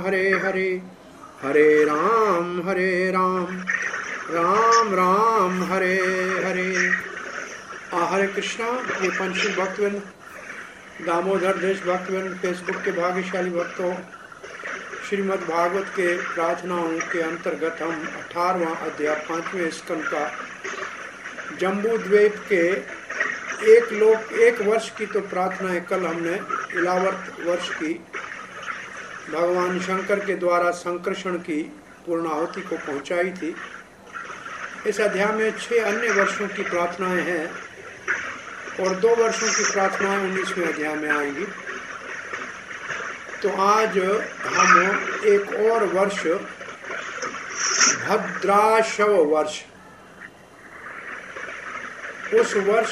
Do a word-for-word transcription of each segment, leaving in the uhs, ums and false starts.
हरे हरे, हरे राम हरे राम, राम राम हरे हरे। हरे कृष्णा। ये पंचशील भक्तवृंद, दामोदर देश भक्तवृंद, फेसबुक के भाग्यशाली भक्तों, श्रीमद् भागवत के प्रार्थनाओं के अंतर्गत हम अठारहवां अध्याय पांचवें स्कंद का जम्बू द्वीप के एक लोक एक वर्ष की तो प्रार्थनाएं कल हमने इलावर्त वर्ष की भगवान शंकर के द्वारा संकर्षण की पूर्णाहुति को पहुंचाई थी। इस अध्याय में छह अन्य वर्षों की प्रार्थनाएं हैं और दो वर्षों की प्रार्थनाएं उन्नीसवें अध्याय में आएंगी। तो आज हम एक और वर्ष, भद्राशव वर्ष, उस वर्ष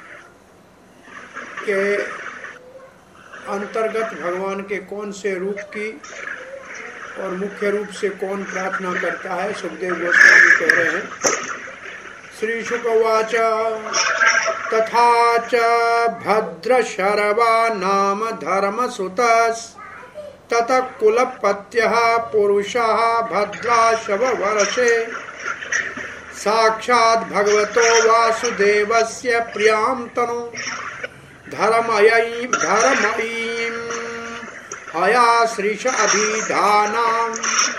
के अंतर्गत भगवान के कौन से रूप की और मुख्य रूप से कौन प्रार्थना करता है, सुखदेव गोस्वामी कह रहे हैं। श्री शुक उवाच तथा च भद्रशर्वा नाम धर्मसुतस् ततः कुलपत्यः पुरुषः भद्राशव वर्षे साक्षात् भगवतो वासुदेवस्य प्रियां तनु धर्मयीं धर्मयीं हयाश्रीष अभिधानां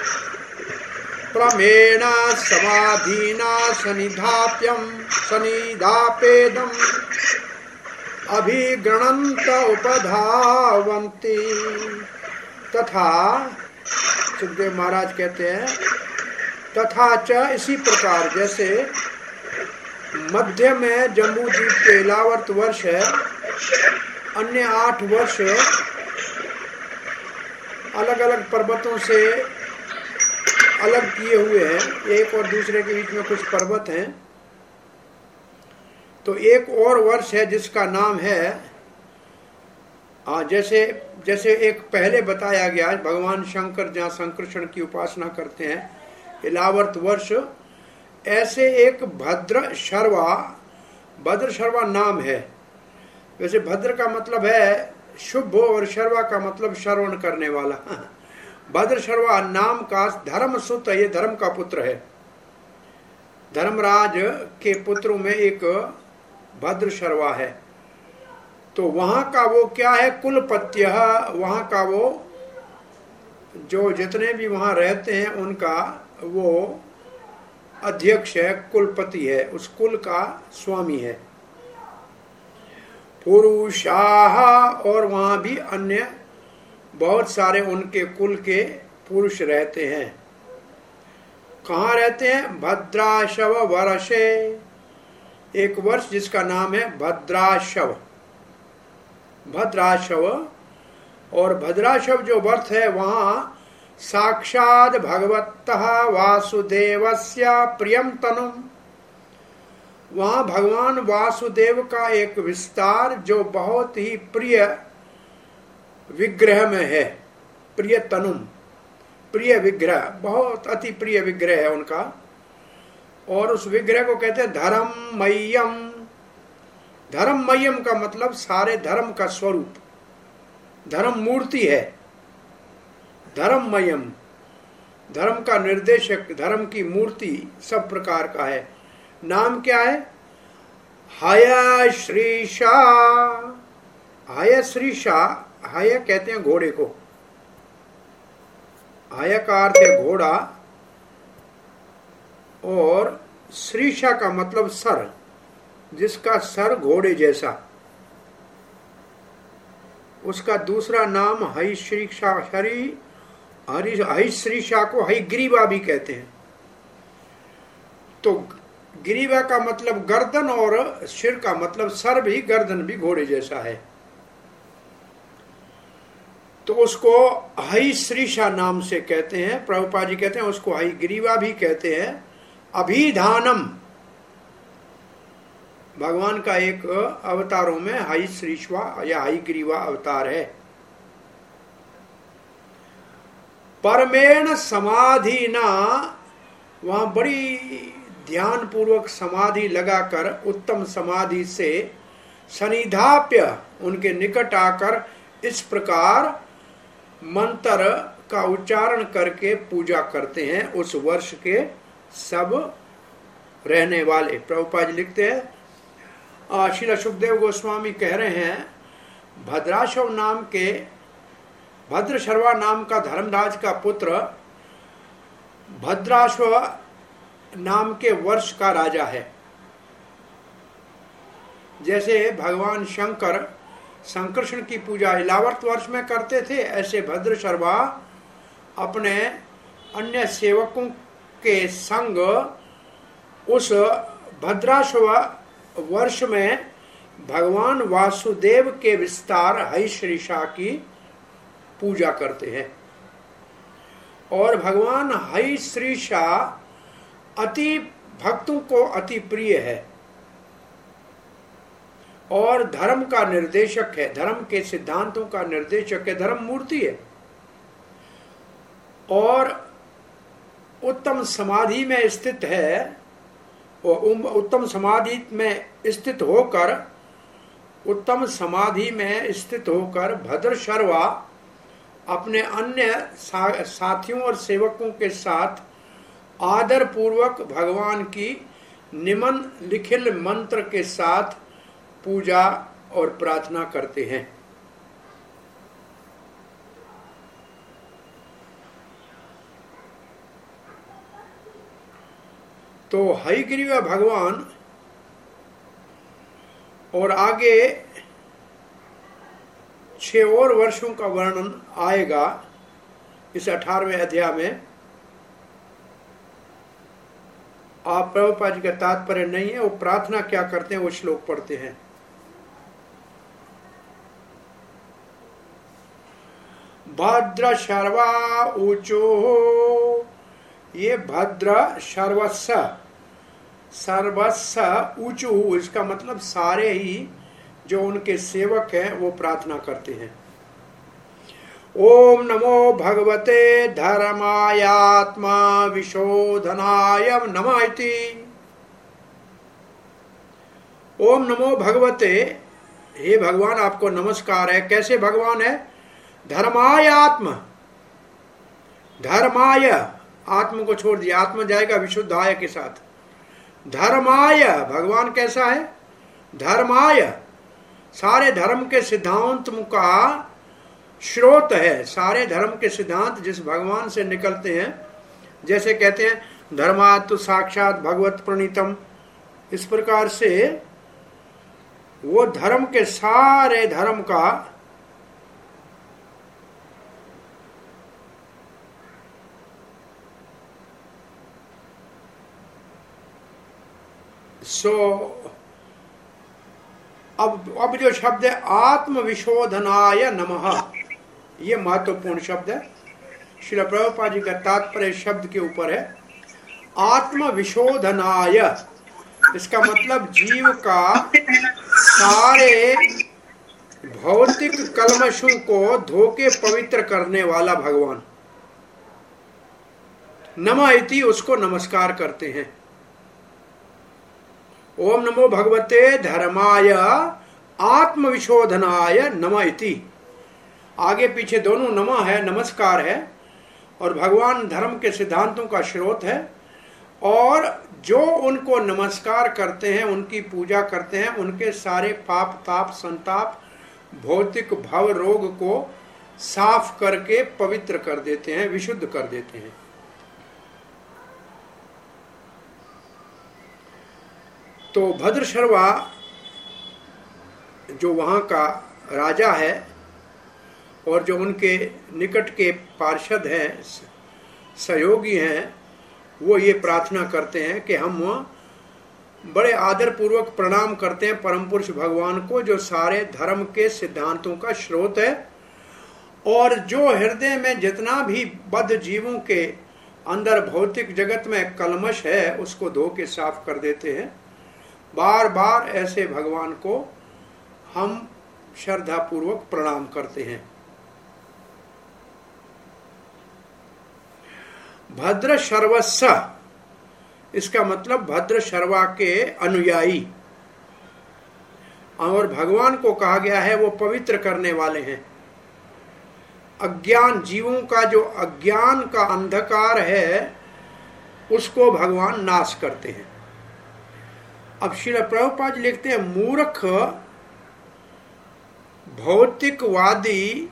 प्रमेण समाधीना सनिधाप्यं सनिधापेदम् अभिगणन्त उपधावन्ति। तथा सुखदेव महाराज कहते हैं, तथा च इसी प्रकार जैसे मध्य में जम्बू द्वीप के इलावर्त वर्ष है, अन्य आठ वर्ष अलग अलग पर्वतों से अलग किए हुए हैं, एक और दूसरे के बीच में कुछ पर्वत हैं। तो एक और वर्ष है जिसका नाम है, आ, जैसे जैसे एक पहले बताया गया, भगवान शंकर जहाँ संकर्षण की उपासना करते हैं, इलावर्त वर्ष, ऐसे एक भद्र शर्वा, भद्र शर्वा नाम है। वैसे भद्र का मतलब है शुभ और शर्वा का मतलब श्रवण करने वाला। भद्र शर्वा नाम का धर्म सुत, ये धर्म का पुत्र है। धर्मराज के पुत्रों में एक भद्र शर्वा है। तो वहां का वो क्या है, कुलपत्य, वहां का वो जो जितने भी वहां रहते हैं उनका वो अध्यक्ष है, कुलपति है, उस कुल का स्वामी है। पुरुषाः, और वहां भी अन्य बहुत सारे उनके कुल के पुरुष रहते हैं। कहाँ रहते हैं? भद्राशव वर्षे, एक वर्ष जिसका नाम है भद्राशव। भद्राशव, और भद्राशव जो वर्ष है वहां साक्षात भगवतः वासुदेवस्य प्रियम तनुम, वहां भगवान वासुदेव का एक विस्तार जो बहुत ही प्रिय विग्रह में है। प्रिय तनुम, प्रिय विग्रह, बहुत अति प्रिय विग्रह है उनका। और उस विग्रह को कहते हैं धर्ममय्यम। धर्ममय्यम का मतलब सारे धर्म का स्वरूप, धर्म मूर्ति है। धर्ममय्यम, धर्म का निर्देशक, धर्म की मूर्ति सब प्रकार का है। नाम क्या है? हयश्रीषा। हयश्रीषा, हय कहते हैं घोड़े को, हय का अर्थ है घोड़ा, और श्रीषा का मतलब सर, जिसका सर घोड़े जैसा। उसका दूसरा नाम हयश्रीषा, हरि हरि हयश्रीषा को हयग्रीवा भी कहते हैं। तो ग्रीवा का मतलब गर्दन और सिर का मतलब सर भी, गर्दन भी घोड़े जैसा है। तो उसको हयश्रीषा नाम से कहते हैं। प्रभुपाद जी कहते हैं उसको हयग्रीवा भी कहते हैं। अभिधानम, भगवान का एक अवतारों में हयश्रीषा या हयग्रीवा अवतार है। परमेण समाधिना, वहां बड़ी ध्यान पूर्वक समाधि लगाकर, उत्तम समाधि से सनिधाप्य, उनके निकट आकर इस प्रकार मंत्र का उच्चारण करके पूजा करते हैं उस वर्ष के सब रहने वाले। प्रभुपाद जी लिखते हैं, श्रील सुखदेव गोस्वामी कह रहे हैं, भद्राशव नाम के भद्रशर्वा नाम का धर्मराज का पुत्र भद्राश्व नाम के वर्ष का राजा है। जैसे भगवान शंकर संकर्षण की पूजा इलावर्त वर्ष में करते थे, ऐसे भद्रशर्वा अपने अन्य सेवकों के संग उस भद्राश्व वर्ष में भगवान वासुदेव के विस्तार हयश्रीषा की पूजा करते हैं। और भगवान हयश्रीषा अति भक्तों को अति प्रिय है और धर्म का निर्देशक है, धर्म के सिद्धांतों का निर्देशक है, धर्म मूर्ति है। और उत्तम समाधि में स्थित है, और उत्तम समाधि में स्थित होकर उत्तम समाधि में स्थित होकर भद्रशर्वा अपने अन्य सा, साथियों और सेवकों के साथ आदर पूर्वक भगवान की निमन लिखिल मंत्र के साथ पूजा और प्रार्थना करते हैं। तो हयग्रीव भगवान और आगे छह और वर्षों का वर्णन आएगा इस अठारहवें अध्याय में। आप प्रभुपाद जी का तात्पर्य नहीं है, वो प्रार्थना क्या करते हैं वो श्लोक पढ़ते हैं। भद्र शर्वा ऊचो, ये भद्र सर्वस्व सर्वस्व ऊचु, इसका मतलब सारे ही जो उनके सेवक हैं वो प्रार्थना करते हैं। ओम नमो भगवते धर्मायात्मा विशोधनाय नमः इति। ओम नमो भगवते, हे भगवान आपको नमस्कार है। कैसे भगवान है? धर्माय आत्मा, धर्माय, आत्म को छोड़ दिया, आत्मा जाएगा विशुद्धाय के साथ। धर्माय, भगवान कैसा है? धर्माय, सारे धर्म के सिद्धांतों का स्रोत है। सारे धर्म के सिद्धांत जिस भगवान से निकलते हैं, जैसे कहते हैं धर्मात् साक्षात भगवत प्रणीतम, इस प्रकार से वो धर्म के सारे धर्म का सो अब अब जो शब्द है आत्म विशोधनाय नमः, ये महत्वपूर्ण शब्द है। श्रील प्रभुपाद जी का तात्पर्य शब्द के ऊपर है। आत्म विशोधनाय, इसका मतलब जीव का सारे भौतिक कलमशों को धोके पवित्र करने वाला भगवान। नमः इति, उसको नमस्कार करते हैं। ओम नमो भगवते धर्माय आत्म विशोधनाय नमः इति। आगे पीछे दोनों नमः है, नमस्कार है, और भगवान धर्म के सिद्धांतों का स्रोत है। और जो उनको नमस्कार करते हैं, उनकी पूजा करते हैं, उनके सारे पाप ताप संताप भौतिक भव रोग को साफ करके पवित्र कर देते हैं, विशुद्ध कर देते हैं। तो भद्रशर्वा जो वहाँ का राजा है और जो उनके निकट के पार्षद हैं, सहयोगी हैं, वो ये प्रार्थना करते हैं कि हम बड़े आदर पूर्वक प्रणाम करते हैं परम पुरुष भगवान को, जो सारे धर्म के सिद्धांतों का स्रोत है और जो हृदय में जितना भी बद्ध जीवों के अंदर भौतिक जगत में कलमश है उसको धो के साफ कर देते हैं। बार बार ऐसे भगवान को हम श्रद्धा पूर्वक प्रणाम करते हैं। भद्र सर्वस्व, इसका मतलब भद्र शर्वा के अनुयायी, और भगवान को कहा गया है वो पवित्र करने वाले हैं। अज्ञान, जीवों का जो अज्ञान का अंधकार है उसको भगवान नाश करते हैं। अब श्रील प्रभुपाद लिखते हैं, मूर्ख भौतिकवादी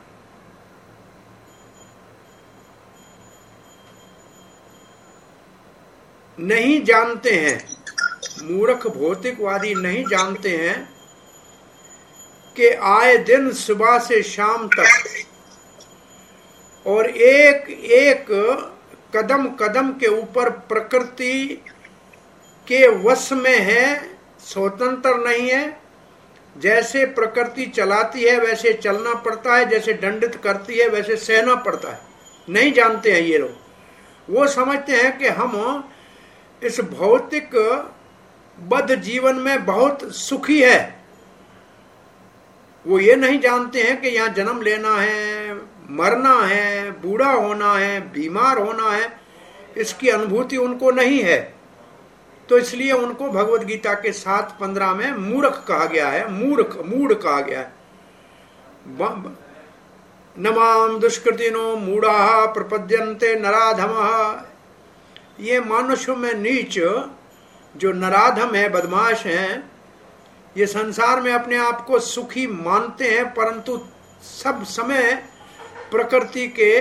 नहीं जानते हैं, मूर्ख भौतिकवादी नहीं जानते हैं कि आए दिन सुबह से शाम तक और एक एक कदम कदम के ऊपर प्रकृति के वश में है, स्वतंत्र नहीं है। जैसे प्रकृति चलाती है वैसे चलना पड़ता है, जैसे दंडित करती है वैसे सहना पड़ता है। नहीं जानते हैं ये लोग। वो समझते हैं कि हम इस भौतिक बद्ध जीवन में बहुत सुखी है। वो ये नहीं जानते हैं कि यहाँ जन्म लेना है, मरना है, बूढ़ा होना है, बीमार होना है, इसकी अनुभूति उनको नहीं है। तो इसलिए उनको भगवत गीता के सात पंद्रह में मूर्ख कहा गया है, मूर्ख मूढ़ कहा गया है। नमाम दुष्कृतिनो मूढ़ा प्रपद्यन्ते नराधमः। ये मनुष्य में नीच जो नराधम है, बदमाश हैं, ये संसार में अपने आप को सुखी मानते हैं, परंतु सब समय प्रकृति के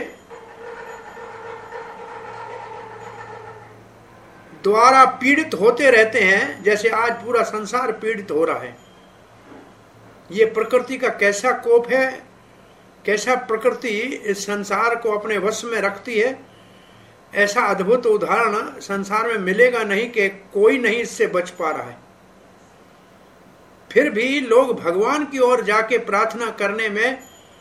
द्वारा पीड़ित होते रहते हैं, जैसे आज पूरा संसार पीड़ित हो रहा है। ये प्रकृति का कैसा कोप है, कैसा प्रकृति इस संसार को अपने वश में रखती है। ऐसा अद्भुत उदाहरण संसार में मिलेगा नहीं कि कोई नहीं इससे बच पा रहा है। फिर भी लोग भगवान की ओर जाके प्रार्थना करने में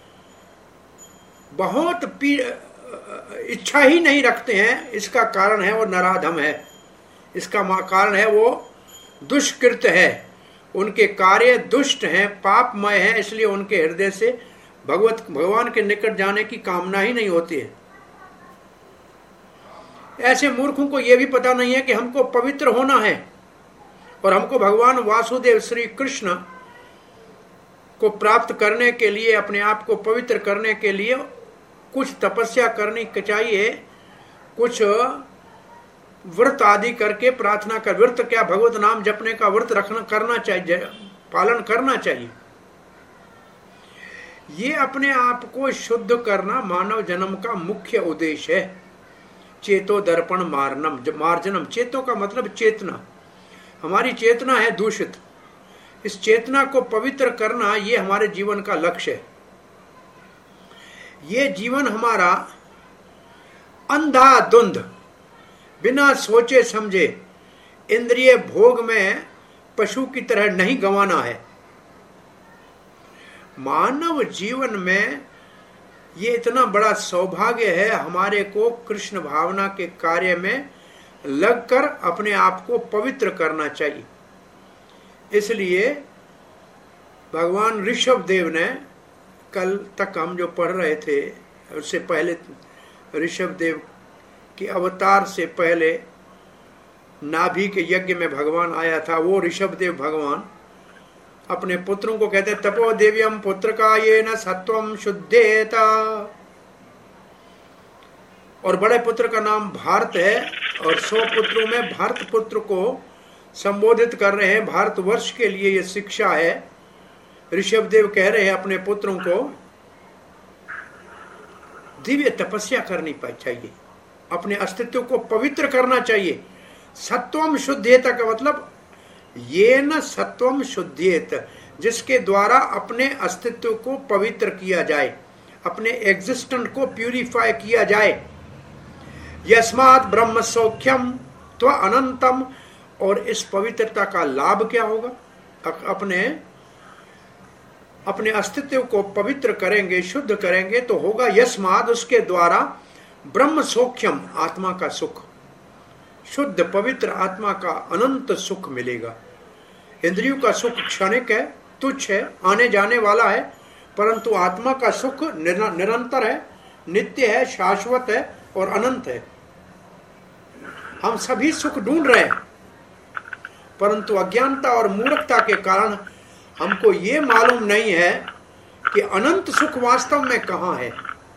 बहुत इच्छा ही नहीं रखते हैं। इसका कारण है वो नराधम है, इसका कारण है वो दुष्कृत है, उनके कार्य दुष्ट हैं, पापमय हैं, इसलिए उनके हृदय से भगवत भगवान के निकट जाने की कामना ही नहीं होती है। ऐसे मूर्खों को यह भी पता नहीं है कि हमको पवित्र होना है और हमको भगवान वासुदेव श्री कृष्ण को प्राप्त करने के लिए, अपने आप को पवित्र करने के लिए कुछ तपस्या करनी चाहिए, कुछ व्रत आदि करके प्रार्थना कर। व्रत क्या, भगवत नाम जपने का व्रत रखना करना चाहिए, पालन करना चाहिए। ये अपने आप को शुद्ध करना मानव जन्म का मुख्य उद्देश्य है। चेतो दर्पण मार्नम मार्जनम। चेतो का मतलब चेतना। हमारी चेतना है दूषित, इस चेतना को पवित्र करना ये हमारे जीवन का लक्ष्य है। ये जीवन हमारा अंधाधुंध, बिना सोचे समझे इंद्रिय भोग में पशु की तरह नहीं गंवाना है। मानव जीवन में ये इतना बड़ा सौभाग्य है हमारे को कृष्ण भावना के कार्य में लगकर अपने आप को पवित्र करना चाहिए। इसलिए भगवान ऋषभ देव ने, कल तक हम जो पढ़ रहे थे, उससे पहले ऋषभ देव के अवतार से पहले नाभि के यज्ञ में भगवान आया था। वो ऋषभ देव भगवान अपने पुत्रों को कहते, तपो देव्यम पुत्र का ये न सत्वम शुद्धेता। और बड़े पुत्र का नाम भारत है और सौ पुत्रों में भारत पुत्र को संबोधित कर रहे हैं। भारतवर्ष के लिए ये शिक्षा है। ऋषभ देव कह रहे हैं अपने पुत्रों को दिव्य तपस्या करनी चाहिए, अपने अस्तित्व को पवित्र करना चाहिए। सत्वम शुद्धेत का मतलब ये न सत्वम शुद्धेत, जिसके द्वारा अपने अस्तित्व को पवित्र किया जाए, अपने एग्जिस्टेंट को प्यूरिफाई किया जाए। यस्मात् ब्रह्म सौख्यम त्व अनंतम। और इस पवित्रता का लाभ क्या होगा? अपने अपने अस्तित्व को पवित्र करेंगे, शुद्ध करेंगे तो होगा यस्मात्, उसके द्वारा ब्रह्म सौख्यम, आत्मा का सुख, शुद्ध पवित्र आत्मा का अनंत सुख मिलेगा। इंद्रियों का सुख क्षणिक है, तुच्छ है, आने जाने वाला है, परंतु आत्मा का सुख निरंतर है, नित्य है, शाश्वत है और अनंत है। हम सभी सुख ढूंढ रहे हैं, परंतु अज्ञानता और मूर्खता के कारण हमको ये मालूम नहीं है कि अनंत सुख वास्तव में कहाँ है।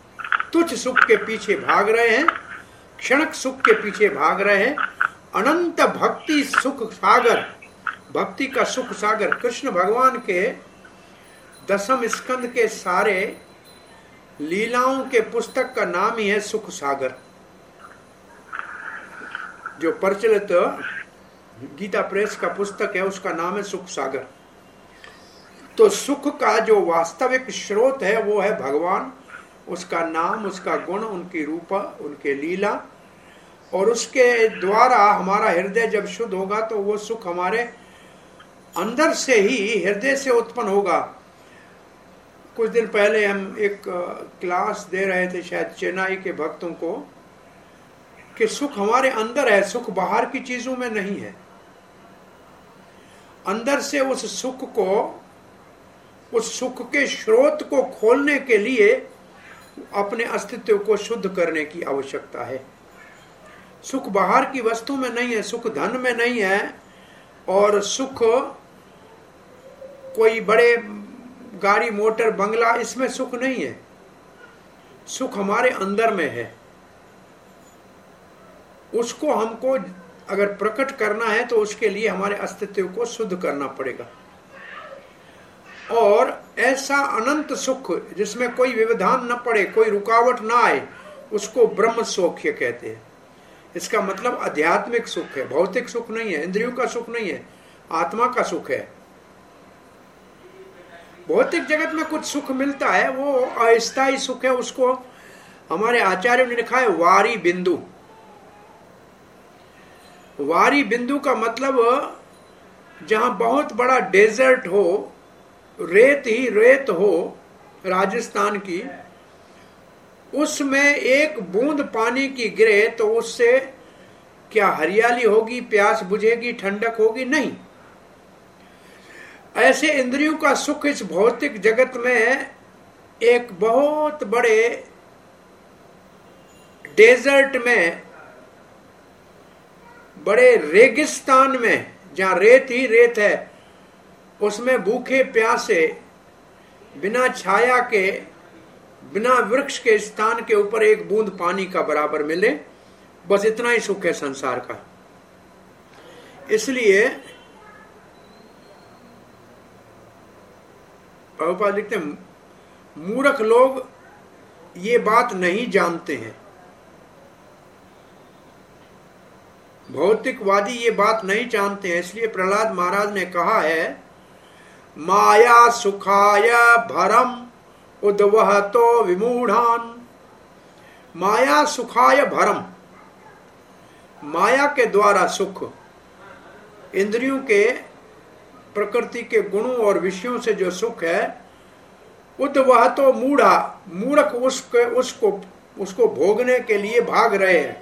तुच्छ सुख के पीछे भाग रहे हैं, क्षणिक सुख के पीछे भाग रहे हैं। अनंत भक्ति सुख सागर, भक्ति का सुख सागर, कृष्ण भगवान के दसम स्कंद के सारे लीलाओं के पुस्तक का नाम ही है सुख सागर। जो प्रचलित गीता प्रेस का पुस्तक है उसका नाम है सुख सागर। तो सुख का जो वास्तविक स्रोत है वो है भगवान, उसका नाम, उसका गुण, उनकी रूपा, उनके लीला, और उसके द्वारा हमारा हृदय जब शुद्ध होगा तो वो सुख हमारे अंदर से ही हृदय से उत्पन्न होगा। कुछ दिन पहले हम एक क्लास दे रहे थे शायद चेन्नई के भक्तों को कि सुख हमारे अंदर है, सुख बाहर की चीजों में नहीं है। अंदर से उस सुख को, उस सुख के स्रोत को खोलने के लिए अपने अस्तित्व को शुद्ध करने की आवश्यकता है। सुख बाहर की वस्तु में नहीं है, सुख धन में नहीं है, और सुख कोई बड़े गाड़ी मोटर बंगला, इसमें सुख नहीं है। सुख हमारे अंदर में है। उसको हमको अगर प्रकट करना है तो उसके लिए हमारे अस्तित्व को शुद्ध करना पड़ेगा। और ऐसा अनंत सुख जिसमें कोई व्यवधान न पड़े, कोई रुकावट ना आए, उसको ब्रह्म सौख्य कहते हैं। इसका मतलब आध्यात्मिक सुख है, भौतिक सुख नहीं है, इंद्रियों का सुख नहीं है, आत्मा का सुख है। भौतिक जगत में कुछ सुख मिलता है, वो अस्थायी सुख है। उसको हमारे आचार्यों ने लिखा है वारी बिंदु। वारी बिंदु का मतलब जहां बहुत बड़ा डेजर्ट हो, रेत ही रेत हो राजस्थान की, उसमें एक बूंद पानी की गिरे तो उससे क्या हरियाली होगी, प्यास बुझेगी, ठंडक होगी? नहीं। ऐसे इंद्रियों का सुख इस भौतिक जगत में एक बहुत बड़े डेजर्ट में, बड़े रेगिस्तान में जहां रेत ही रेत है, उसमें भूखे प्यासे बिना छाया के, बिना वृक्ष के स्थान के ऊपर एक बूंद पानी का बराबर मिले, बस इतना ही सुख है संसार का। इसलिए प्रभुपाद लिखते हैं, मूर्ख लोग ये बात नहीं जानते हैं, भौतिकवादी ये बात नहीं जानते हैं। इसलिए प्रहलाद महाराज ने कहा है, माया सुखाय भरम उद्वहतो विमूढ़ान। माया सुखाय भरम, माया के द्वारा सुख, इंद्रियों के, प्रकृति के गुणों और विषयों से जो सुख है, उद्वहतो मूढ़ा, मूर्ख उसके उसको उसको भोगने के लिए भाग रहे हैं।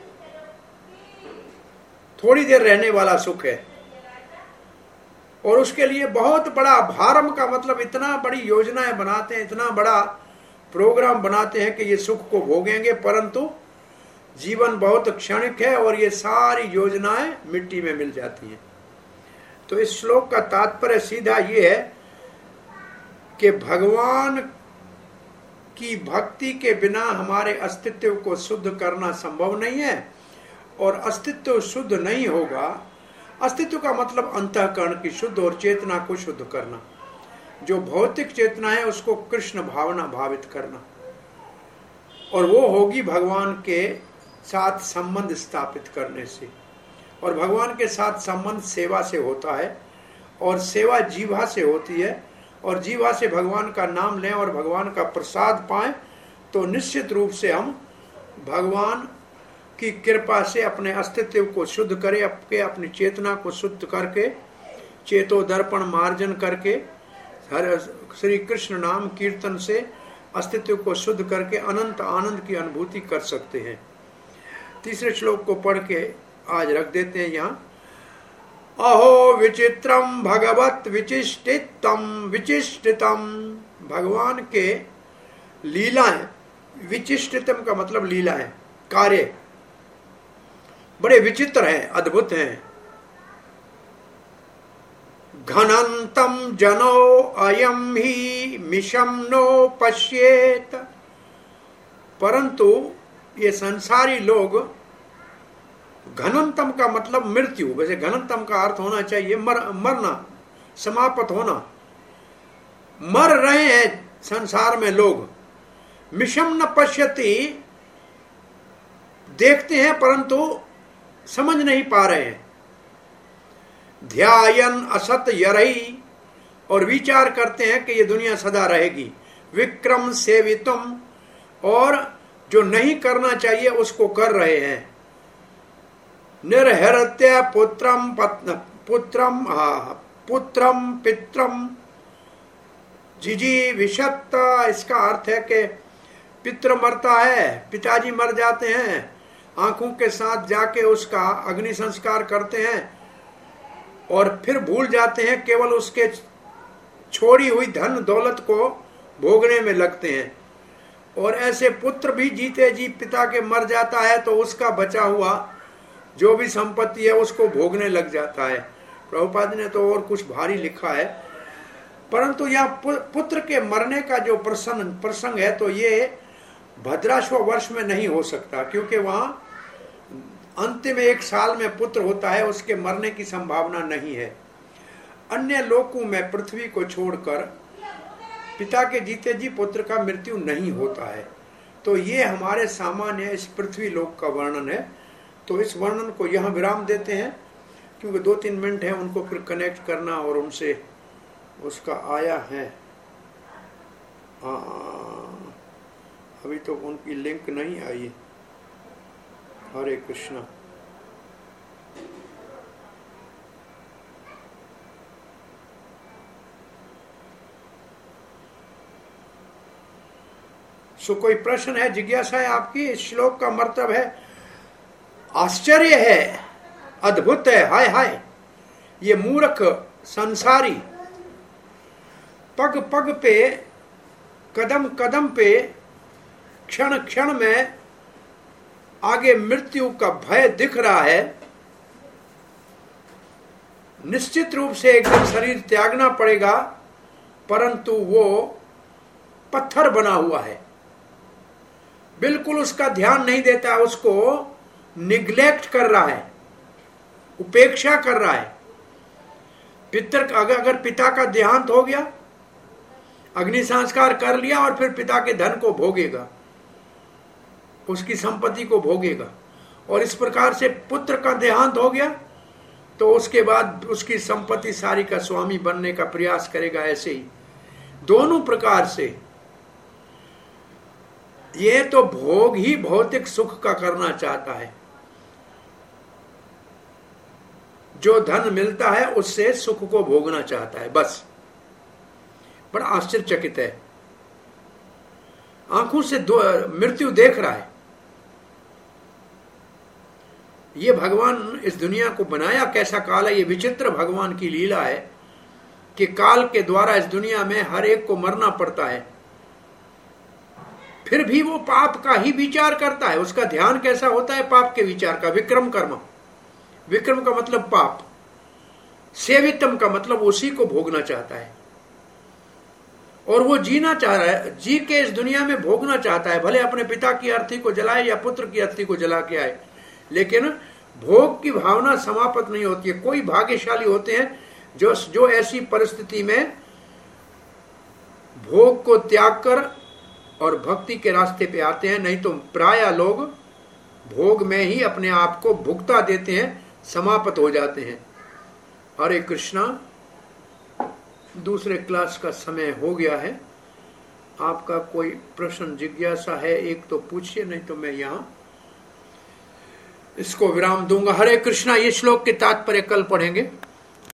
थोड़ी देर रहने वाला सुख है, और उसके लिए बहुत बड़ा भारम का मतलब इतना बड़ी योजनाएं बनाते हैं, इतना बड़ा प्रोग्राम बनाते हैं कि ये सुख को भोगेंगे, परंतु जीवन बहुत क्षणिक है और ये सारी योजनाएं मिट्टी में मिल जाती हैं। तो इस श्लोक का तात्पर्य सीधा ये है कि भगवान की भक्ति के बिना हमारे अस्तित्व को शुद्ध करना संभव नहीं है, और अस्तित्व शुद्ध नहीं होगा। अस्तित्व का मतलब अंतःकरण की शुद्ध और चेतना को शुद्ध करना। जो भौतिक चेतना है उसको कृष्ण भावना भावित करना, और वो होगी भगवान के साथ संबंध स्थापित करने से। और भगवान के साथ संबंध सेवा से होता है, और सेवा जीवा से होती है, और जीवा से भगवान का नाम लें और भगवान का प्रसाद पाएं, तो निश्चित रूप से हम भगवान की कृपा से अपने अस्तित्व को शुद्ध करें, अपने अपनी चेतना को शुद्ध करके, चेतो दर्पण मार्जन करके, हर श्री कृष्ण नाम कीर्तन से अस्तित्व को शुद्ध करके अनंत आनंद की अनुभूति कर सकते हैं। तीसरे श्लोक को पढ़ के आज रख देते हैं यहाँ। अहो विचित्रम भगवत विचिष्टितम विचिष्टितम। भगवान के लीलाएं, विचिष्टितम का मतलब लीला है, कार्य बड़े विचित्र हैं, अद्भुत हैं। घनंतम जनो अयम ही मिशम नो पश्येत। परंतु ये संसारी लोग, घनंतम का मतलब मृत्यु, वैसे घनंतम का अर्थ होना चाहिए मर मरना, समाप्त होना। मर रहे हैं संसार में लोग। मिशम न पश्यति, देखते हैं परंतु समझ नहीं पा रहे हैं। ध्यायन असत यरई, और विचार करते हैं कि ये दुनिया सदा रहेगी। विक्रम सेवितुम, और जो नहीं करना चाहिए उसको कर रहे हैं। निर्हृत्य पुत्रम पत्न पुत्रम पुत्रम पित्रम जिजी विशत, इसका अर्थ है कि पित्र मरता है, पिताजी मर जाते हैं, आंखों के साथ जाके उसका अग्नि संस्कार करते हैं और फिर भूल जाते हैं, केवल उसके छोड़ी हुई धन दौलत को भोगने में लगते हैं। और ऐसे पुत्र भी जीते जी पिता के मर जाता है तो उसका बचा हुआ जो भी संपत्ति है उसको भोगने लग जाता है। प्रभुपाद ने तो और कुछ भारी लिखा है, परंतु यहाँ पुत्र के मरने का जो प्रसंग प्रसंग है तो ये भद्राश्व वर्ष में नहीं हो सकता, क्योंकि वहां अंतिम एक साल में पुत्र होता है, उसके मरने की संभावना नहीं है। अन्य लोकों में पृथ्वी को छोड़कर पिता के जीते जी पुत्र का मृत्यु नहीं होता है। तो ये हमारे सामान्य इस पृथ्वी लोक का वर्णन है। तो इस वर्णन को यहाँ विराम देते हैं, क्योंकि दो तीन मिनट है उनको फिर कनेक्ट करना और उनसे उसका आया है। आ, अभी तो उनकी लिंक नहीं आई। हरे कृष्णा। सो कोई प्रश्न है, जिज्ञासा है आपकी? इस श्लोक का मतलब है आश्चर्य है, अद्भुत है, हाय हाय ये मूर्ख संसारी पग पग पे, कदम कदम पे, क्षण क्षण में आगे मृत्यु का भय दिख रहा है। निश्चित रूप से एक दिन शरीर त्यागना पड़ेगा, परंतु वो पत्थर बना हुआ है, बिल्कुल उसका ध्यान नहीं देता, उसको निग्लेक्ट कर रहा है, उपेक्षा कर रहा है। पितर अगर अगर पिता का देहांत हो गया, अग्नि संस्कार कर लिया और फिर पिता के धन को भोगेगा, उसकी संपत्ति को भोगेगा। और इस प्रकार से पुत्र का देहांत हो गया तो उसके बाद उसकी संपत्ति सारी का स्वामी बनने का प्रयास करेगा। ऐसे ही दोनों प्रकार से ये तो भोग ही भौतिक सुख का करना चाहता है। जो धन मिलता है उससे सुख को भोगना चाहता है, बस। बड़ा आश्चर्यचकित है, आंखों से मृत्यु देख रहा है। ये भगवान इस दुनिया को बनाया कैसा काल है, ये विचित्र भगवान की लीला है कि काल के द्वारा इस दुनिया में हर एक को मरना पड़ता है, फिर भी वो पाप का ही विचार करता है। उसका ध्यान कैसा होता है? पाप के विचार का। विक्रम कर्म, विक्रम का मतलब पाप, सेवितम का मतलब उसी को भोगना चाहता है। और वो जीना चाह रहा है, जी के इस दुनिया में भोगना चाहता है, भले अपने पिता की अर्थी को जलाए या पुत्र की अर्थी को जला के आए, लेकिन भोग की भावना समाप्त नहीं होती है। कोई भाग्यशाली होते हैं जो जो ऐसी परिस्थिति में भोग को त्याग कर और भक्ति के रास्ते पे आते हैं, नहीं तो प्राय लोग भोग में ही अपने आप को भुगता देते हैं, समाप्त हो जाते हैं। हरे कृष्णा। दूसरे क्लास का समय हो गया है। आपका कोई प्रश्न जिज्ञासा है एक तो पूछिए, नहीं तो मैं यहां इसको विराम दूंगा। हरे कृष्णा। ये श्लोक के तात्पर्य कल पढ़ेंगे।